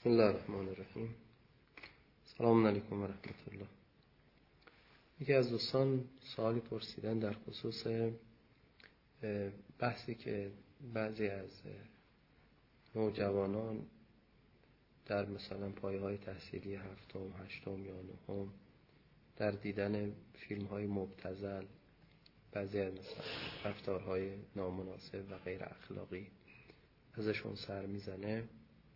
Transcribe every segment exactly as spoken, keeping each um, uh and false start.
بسم الله الرحمن الرحیم. سلام علیکم و رحمت الله. یکی از دوستان سوالی پرسیدن در خصوص بحثی که بعضی از نوجوانان در مثلا پایه‌های تحصیلی هفتم، هشتم یا نهم در دیدن فیلم‌های مبتذل، بعضی از مثلا رفتارهای نامناسب و غیر اخلاقی ازشون سر میزنه،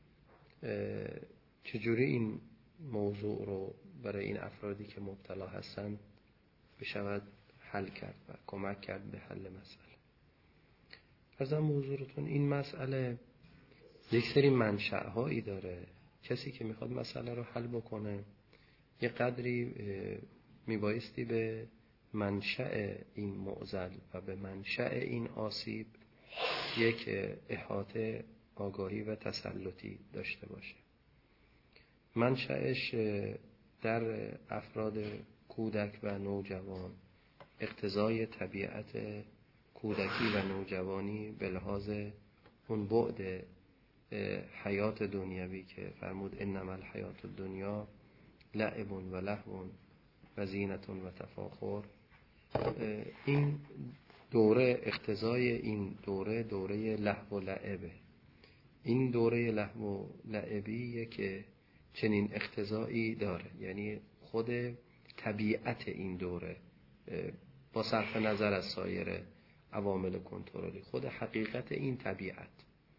چجوری این موضوع رو برای این افرادی که مبتلا هستن بشود حل کرد و کمک کرد به حل مسئله. ارزم موضوعتون این مسئله یک سری منشأهایی داره. کسی که میخواد مسئله رو حل بکنه یه قدری میبایستی به منشأ این معضل و به منشأ این آسیب یک احاطه، آگاهی و تسلطی داشته باشه. منشأش در افراد کودک و نوجوان اقتضای طبیعت کودکی و نوجوانی به لحاظ اون بعد حیات دنیوی که فرمود انما الحیات الدنیا لعب و لهو و زینت و تفاخر، این دوره اقتضای این دوره دوره لهو و لعبه. این دوره لهو و لعبیه که چنین اقتضایی داره، یعنی خود طبیعت این دوره با صرف نظر از سایر عوامل کنترلی، خود حقیقت این طبیعت.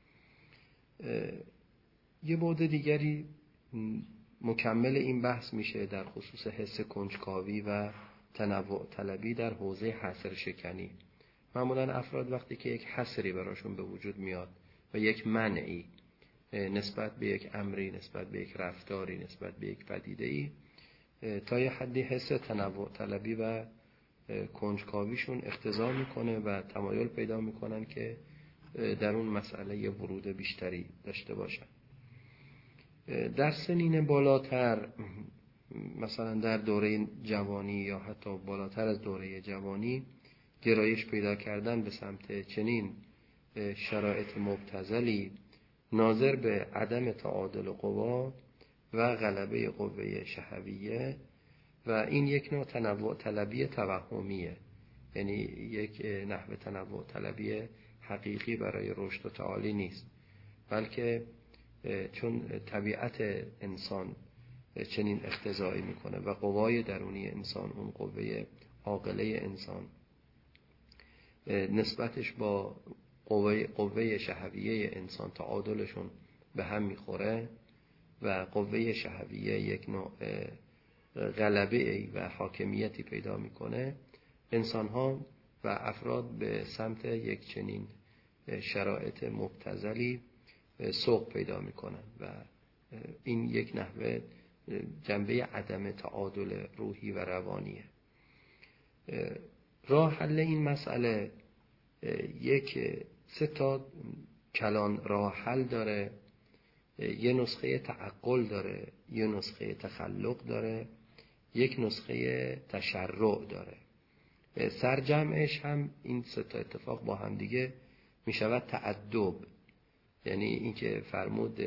یه بعد دیگری مکمل این بحث میشه در خصوص حس کنجکاوی و تنوع طلبی در حوزه حصر شکنی. معمولا افراد وقتی که یک حصری براشون به وجود میاد و یک منعی نسبت به یک امری، نسبت به یک رفتاری، نسبت به یک پدیده‌ای، تا یه حدی حس تنوع طلبی و کنجکاویشون اقتضا میکنه و تمایل پیدا میکنن که در اون مسئله یه ورود بیشتری داشته باشن. در سنین بالاتر، مثلا در دوره جوانی یا حتی بالاتر از دوره جوانی، گرایش پیدا کردن به سمت چنین شرایط مبتذلی ناظر به عدم تعادل قوا و غلبه قوه شهویه، و این یک نوع تنوع طلبی توهمیه، یعنی یک نحوه تنوع طلبی حقیقی برای رشد و تعالی نیست، بلکه چون طبیعت انسان چنین اقتضایی میکنه و قوای درونی انسان، اون قوه عاقله انسان نسبتش با قوه, قوه شهویه انسان تعادلشون به هم میخوره و قوه شهویه یک نوع غلبه و حاکمیتی پیدا میکنه، انسانها و افراد به سمت یک چنین شرایط مبتذلی سوق پیدا میکنن و این یک نحوه جنبه عدم تعادل روحی و روانیه. راه حل این مسئله یک سه تا کلان راه حل داره. یه نسخه تعقل داره، یه نسخه تخلق داره، یک نسخه تشرع داره. سرجمعش هم این سه تا اتفاق با هم دیگه می شود تأدب، یعنی این که فرمود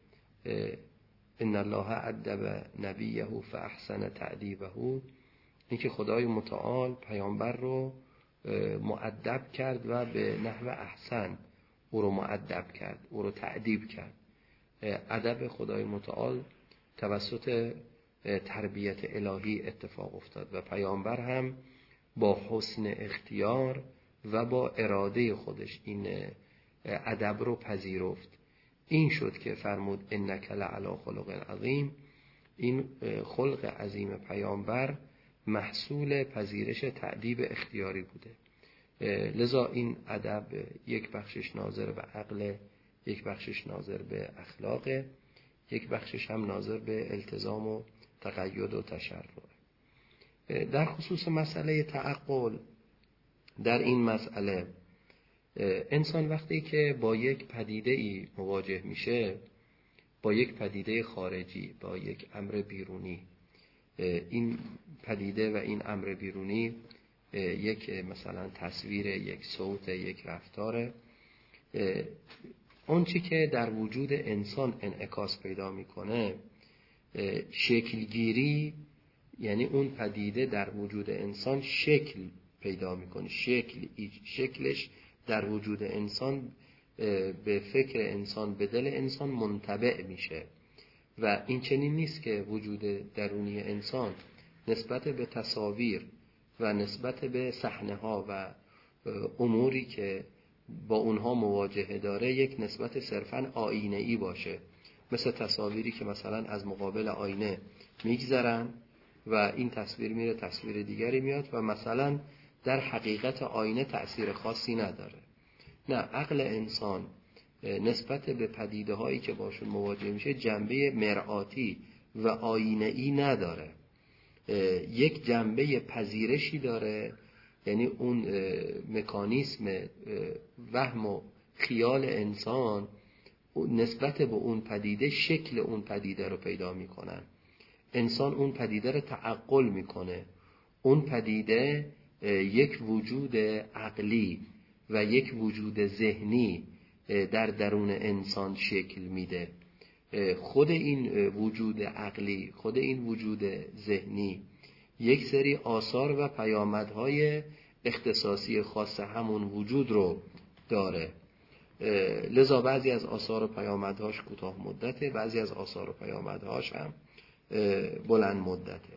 ان الله ادب نبیه فاحسن تأدیبه، این که خدای متعال پیامبر رو مؤدب کرد و به نحو احسن او رو مؤدب کرد، او رو تأدیب کرد. ادب خدای متعال توسط تربیت الهی اتفاق افتاد و پیامبر هم با حسن اختیار و با اراده خودش این ادب رو پذیرفت. این شد که فرمود انک لعلی خلق عظیم. این خلق عظیم پیامبر محصول پذیرش تأدیب اختیاری بوده، لذا این ادب یک بخشش ناظر به عقل، یک بخشش ناظر به اخلاق، یک بخشش هم ناظر به التزام و تقید و تشرع. در خصوص مسئله تعقل، در این مسئله انسان وقتی که با یک پدیده ای مواجه میشه، با یک پدیده خارجی، با یک امر بیرونی، این پدیده و این امر بیرونی یک مثلا تصویر، یک صوت، یک رفتار، اون چی که در وجود انسان انعکاس پیدا میکنه شکلگیری، یعنی اون پدیده در وجود انسان شکل پیدا میکنه، شکل شکلش در وجود انسان به فکر انسان، به دل انسان منطبع میشه. و این چنین نیست که وجود درونی انسان نسبت به تصاویر و نسبت به صحنه‌ها و اموری که با اونها مواجهه داره یک نسبت صرفاً آینه‌ای باشه، مثل تصاویری که مثلا از مقابل آینه میگذرن و این تصویر میره تصویر دیگری میاد و مثلا در حقیقت آینه تأثیر خاصی نداره. نه، عقل انسان نسبت به پدیده هایی که باشون مواجه میشه جنبه مرآتی و آینه‌ای نداره، یک جنبه پذیرشی داره، یعنی اون مکانیسم وهم و خیال انسان نسبت به اون پدیده شکل اون پدیده رو پیدا میکنن. انسان اون پدیده رو تعقل میکنه، اون پدیده یک وجود عقلی و یک وجود ذهنی در درون انسان شکل میده. خود این وجود عقلی، خود این وجود ذهنی یک سری آثار و پیامدهای اختصاصی خاص همون وجود رو داره. لذا بعضی از آثار و پیامدهاش کوتاه مدته، بعضی از آثار و پیامدهاش هم بلند مدته.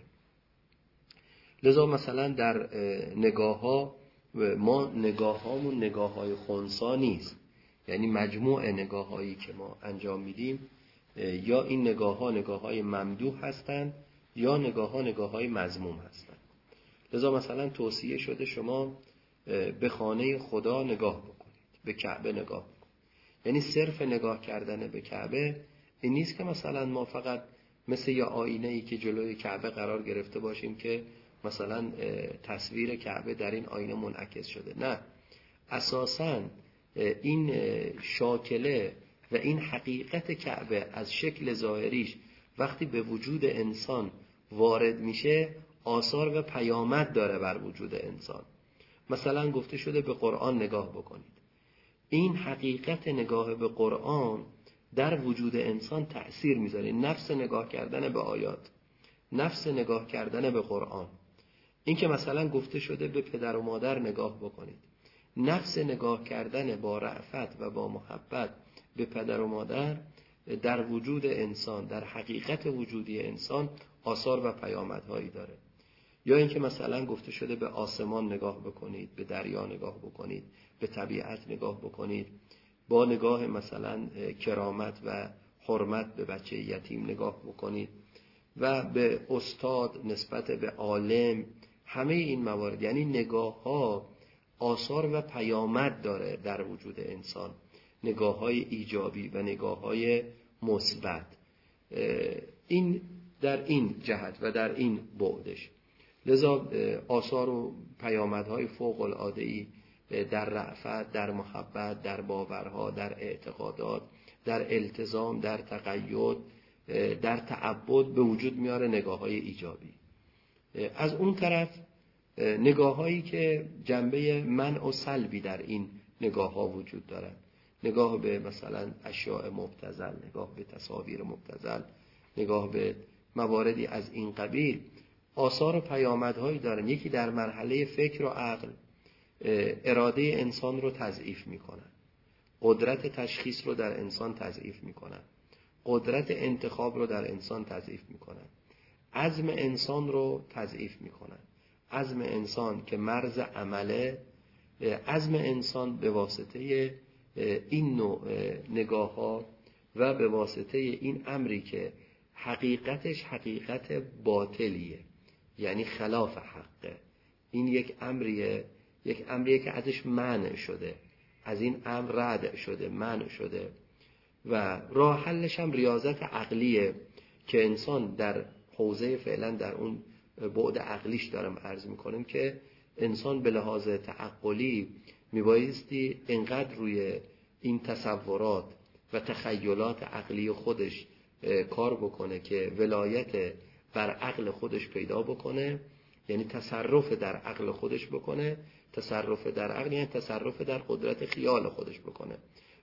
لذا مثلا در نگاه ها ما نگاه هامون نگاه های خنثی نیست، یعنی مجموع نگاه هایی که ما انجام میدیم یا این نگاه ها نگاه های ممدوح هستند یا نگاه ها نگاه های مذموم هستند. لذا مثلا توصیه شده شما به خانه خدا نگاه بکنید، به کعبه نگاه بکنید. یعنی صرف نگاه کردن به کعبه این نیست که مثلا ما فقط مثل یه آینه‌ای که جلوی کعبه قرار گرفته باشیم که مثلا تصویر کعبه در این آینه منعکس شده. نه، اساساً این شاکله و این حقیقت کعبه از شکل ظاهریش وقتی به وجود انسان وارد میشه آثار و پیامد داره بر وجود انسان. مثلا گفته شده به قرآن نگاه بکنید. این حقیقت نگاه به قرآن در وجود انسان تأثیر میذاره. نفس نگاه کردن به آیات، نفس نگاه کردن به قرآن. این که مثلا گفته شده به پدر و مادر نگاه بکنید، نفس نگاه کردن با رأفت و با محبت به پدر و مادر در وجود انسان، در حقیقت وجودی انسان آثار و پیامدهایی داره. یا اینکه مثلا گفته شده به آسمان نگاه بکنید، به دریا نگاه بکنید، به طبیعت نگاه بکنید، با نگاه مثلا کرامت و حرمت به بچه یتیم نگاه بکنید و به استاد نسبت به عالم. همه این موارد یعنی نگاه ها آثار و پیامد داره در وجود انسان، نگاه های ایجابی و نگاه های مثبت. این در این جهت و در این بعدش. لذا آثار و پیامدهای فوق العاده‌ای در رأفت، در محبت، در باورها، در اعتقادات، در التزام، در تقید، در تعبد به وجود میاره نگاه‌های ایجابی. از اون طرف نگاه‌هایی که جنبه منع و سلبی در این نگاه‌ها وجود دارد، نگاه به مثلا اشیاء مبتذل، نگاه به تصاویر مبتذل، نگاه به مواردی از این قبیل، آثار و پیامدهایی دارن. یکی در مرحله فکر و عقل اراده انسان رو تضعیف میکنن، قدرت تشخیص رو در انسان تضعیف میکنن، قدرت انتخاب رو در انسان تضعیف میکنن، عزم انسان رو تضعیف میکنن. عزم انسان که مرز عمله، عزم انسان به واسطه این نوع نگاه ها و به واسطه این امری که حقیقتش حقیقت باطلیه، یعنی خلاف حقه. این یک امریه، یک امریه که ازش منع شده، از این امر رد شده، منع شده و راه حلش هم ریاضت عقلیه که انسان در حوزه فعلا در اون بعد عقلیش دارم عرض میکنم که انسان به لحاظ تعقلی میبایستی انقدر روی این تصورات و تخیلات عقلی خودش کار بکنه که ولایت بر عقل خودش پیدا بکنه، یعنی تصرف در عقل خودش بکنه. تصرف در عقل یعنی تصرف در قدرت خیال خودش بکنه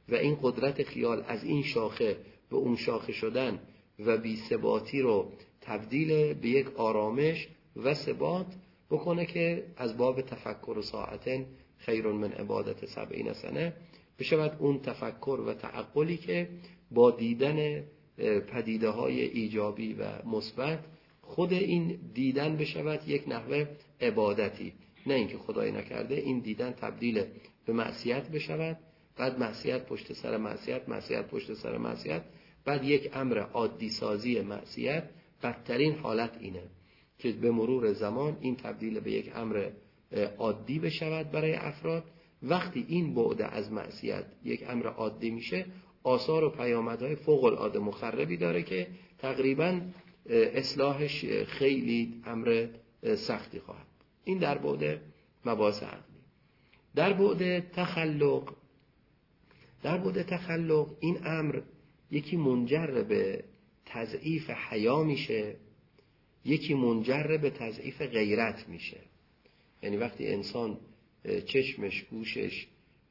و این قدرت خیال از این شاخه به اون شاخه شدن و بی ثباتی رو تبدیل به یک آرامش و ثبات بکنه که از باب تفکر و ساعتن خیر من عبادت سبعین سنه بشود اون تفکر و تعقلی که با دیدن پدیده های ایجابی و مثبت خود این دیدن بشود یک نحوه عبادتی، نه اینکه خدای نکرده این دیدن تبدیل به معصیت بشود، بعد معصیت پشت سر معصیت، معصیت پشت سر معصیت، بعد یک امر عادی سازی معصیت. بدترین حالت اینه که به مرور زمان این تبدیل به یک امر عادی بشود برای افراد. وقتی این بعد از معصیت یک امر عادی میشه، آثار و پیامدهای فوق العاده مخربی داره که تقریباً اصلاحش خیلی امر سختی خواهد. این در بعد مباحث عقلی. در بعد تخلق، در بعد تخلق این امر یکی منجر به تضعیف حیا میشه، یکی منجر به تضعیف غیرت میشه. یعنی وقتی انسان چشمش گوشش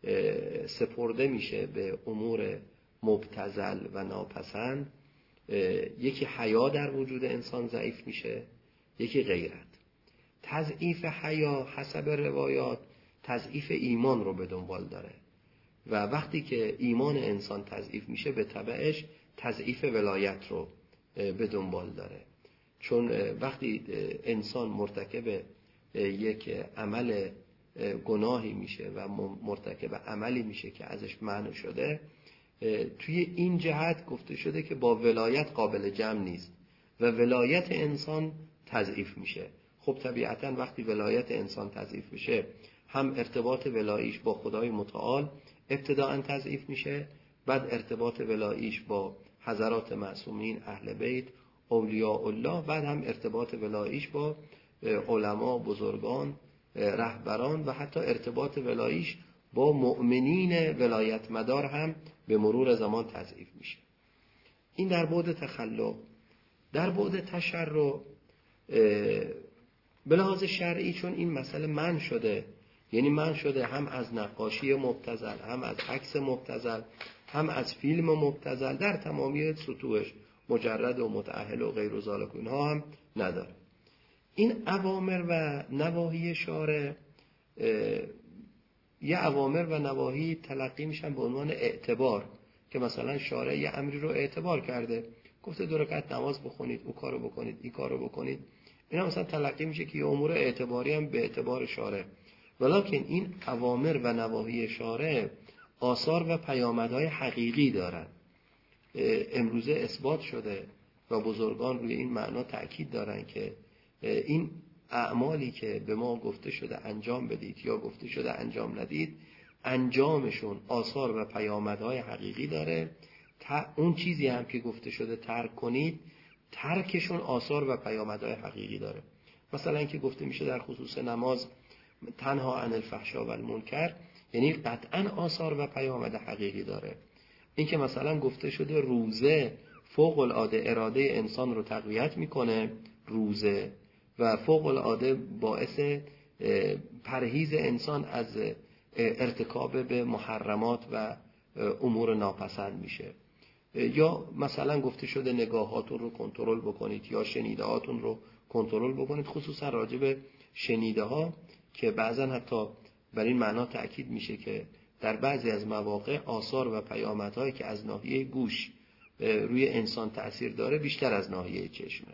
سپرده میشه به امور مبتذل و ناپسند، یکی حیا در وجود انسان ضعیف میشه، یکی غیرت. تضعیف حیا حسب روایات تضعیف ایمان رو به دنبال داره و وقتی که ایمان انسان تضعیف میشه به تبعش تضعیف ولایت رو به دنبال داره. چون وقتی انسان مرتکب یک عمل گناهی میشه و مرتکب عملی میشه که ازش منع شده، توی این جهت گفته شده که با ولایت قابل جمع نیست و ولایت انسان تضعیف میشه. خب طبیعتاً وقتی ولایت انسان تضعیف میشه، هم ارتباط ولاییش با خدای متعال ابتداءً تضعیف میشه، بعد ارتباط ولاییش با حضرات معصومین اهل بیت اولیاء الله، بعد هم ارتباط ولاییش با علما بزرگان رهبران و حتی ارتباط ولاییش با مؤمنین ولایت مدار هم به مرور زمان تضعیف میشه. این در بعد تخلق. در بعد تشرع به لحاظ شرعی چون این مسئله منع شده، یعنی منع شده هم از نقاشی مبتذل، هم از عکس مبتذل، هم از فیلم مبتذل در تمامی سطوحش، مجرد و متأهل و غیر ذالک اینها هم نداره. این اوامر و نواهی شارع یه اوامر و نواهی تلقی میشن به عنوان اعتبار، که مثلا شارع یه امری رو اعتبار کرده، گفته دو رکعت نماز بخونید، اون کارو بکنید، این کارو بکنید. اینا مثلا تلقی میشه که یه امور اعتباری هم به اعتبار شارع. ولکن این اوامر و نواهی شارع آثار و پیامدهای حقیقی دارن. امروزه اثبات شده و بزرگان روی این معنا تأکید دارن که این اعمالی که به ما گفته شده انجام بدید یا گفته شده انجام ندید، انجامشون آثار و پیامدهای حقیقی داره. اون چیزی هم که گفته شده ترک کنید، ترکشون آثار و پیامدهای حقیقی داره. مثلا که گفته میشه در خصوص نماز تنها عن الفحشاء و المنکر، یعنی قطعا آثار و پیامد حقیقی داره. این که مثلا گفته شده روزه فوق العاده اراده انسان رو تقویت میکنه، روزه و فوق العاده باعث پرهیز انسان از ارتکاب به محرمات و امور ناپسند میشه. یا مثلا گفته شده نگاهاتون رو کنترل بکنید یا شنیدهاتون رو کنترل بکنید، خصوصا راجع به شنیده ها که بعضا حتی بر این معنا تأکید میشه که در بعضی از مواقع آثار و پیامدهایی که از ناحیه گوش روی انسان تأثیر داره بیشتر از ناحیه چشمه.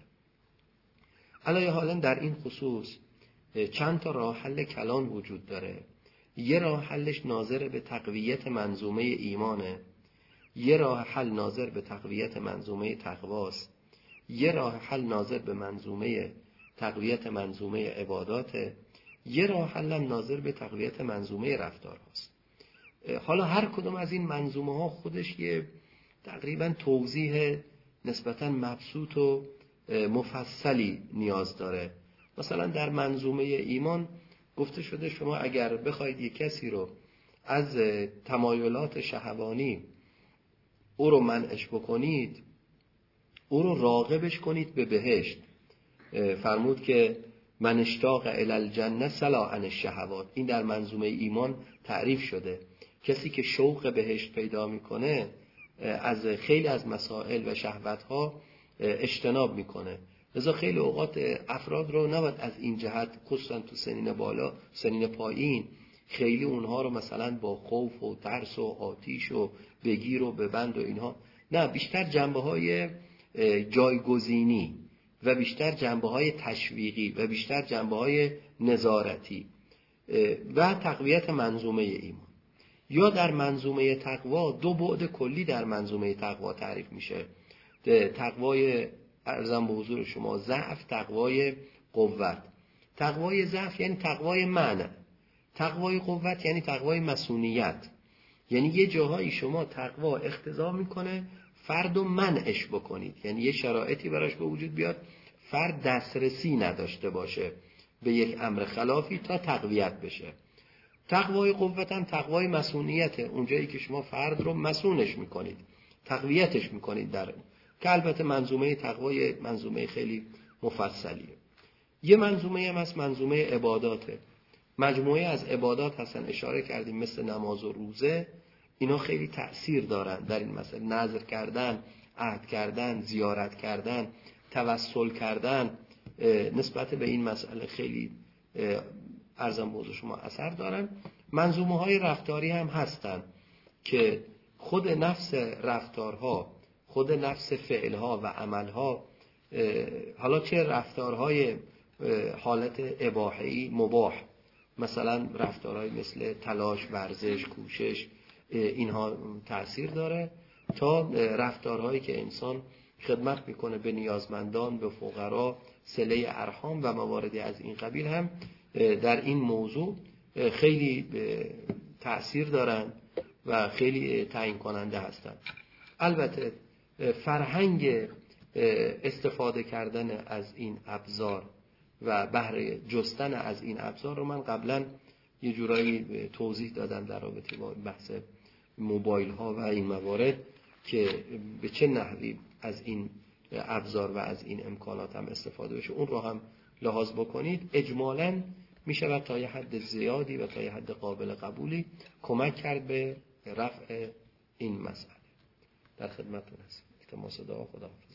علاوه حالا در این خصوص چند تا راه حل کلان وجود داره. یه راه حلش ناظر به تقویت منظومه ایمانه، یه راه حل ناظر به تقویت منظومه تقواست، یه راه حل ناظر به منظومه تقویت منظومه عباداته، یه راه حل هم ناظر به تقویت منظومه رفتار هاست. حالا هر کدوم از این منظومه ها خودش یه تقریبا توضیح نسبتا مبسوط و مفصلی نیاز داره. مثلا در منظومه ایمان گفته شده شما اگر بخواید یک کسی رو از تمایلات شهوانی او رو منعش بکنید، او رو راغبش کنید به بهشت. فرمود که من اشتاق الی الجنه سلا عن الشهوات. این در منظومه ایمان تعریف شده کسی که شوق بهشت پیدا میکنه از خیلی از مسائل و شهوتها اجتناب میکنه. لذا خیلی اوقات افراد رو نباید از این جهت، خصوصا تو سنین بالا، سنین پایین، خیلی اونها رو مثلا با خوف و ترس و آتیش و بگیر و ببند و اینها، نه، بیشتر جنبه های جایگزینی و بیشتر جنبه های تشویقی و بیشتر جنبه های نظارتی و تقویت منظومه ایمان. یا در منظومه تقوا دو بعد کلی در منظومه تقوا تعریف میشه. تقوای ارزم به حضور شما ضعف، تقوای قوت. تقوای ضعف یعنی تقوای معنی، تقوای قوت یعنی تقوای مسئولیت. یعنی یه جاهایی شما تقوا اقتضا میکنه فرد و منعش بکنید، یعنی یه شرایطی براش به وجود بیاد فرد دسترسی نداشته باشه به یک امر خلافی تا تقویت بشه. تقوای قوت هم تقوای مسئولیته، اونجایی که شما فرد رو مسئولش میکنید، تقویتش میکنید، در که البته منظومه تقوای منظومه خیلی مفصلیه. یه منظومه هم هست منظومه عباداته. مجموعه از عبادات هستن، اشاره کردیم، مثل نماز و روزه. اینا خیلی تأثیر دارن در این مسئله. نذر کردن، عهد کردن، زیارت کردن، توسل کردن نسبت به این مسئله خیلی ارزم بوده شما اثر دارن. منظومه های رفتاری هم هستن که خود نفس رفتارها، خود نفس فعلها و عملها، حالا چه رفتارهای حالت اباحی مباح، مثلا رفتارهای مثل تلاش، ورزش، کوشش، اینها تأثیر داره، تا رفتارهایی که انسان خدمت میکنه به نیازمندان، به فقرا، صله ارحام و مواردی از این قبیل هم در این موضوع خیلی تأثیر دارن و خیلی تعیین کننده هستن. البته فرهنگ استفاده کردن از این ابزار و بهره جستن از این ابزار رو من قبلا یه جورایی توضیح دادم در رابطه با بحث موبایل ها و این موارد که به چه نحوی از این ابزار و از این امکانات هم استفاده بشه، اون رو هم لحاظ بکنید. اجمالاً می شود تا یه حد زیادی و تا یه حد قابل قبولی کمک کرد به رفع این مسئله. در خدمتتون هستم. التماس دعا. خداحافظ.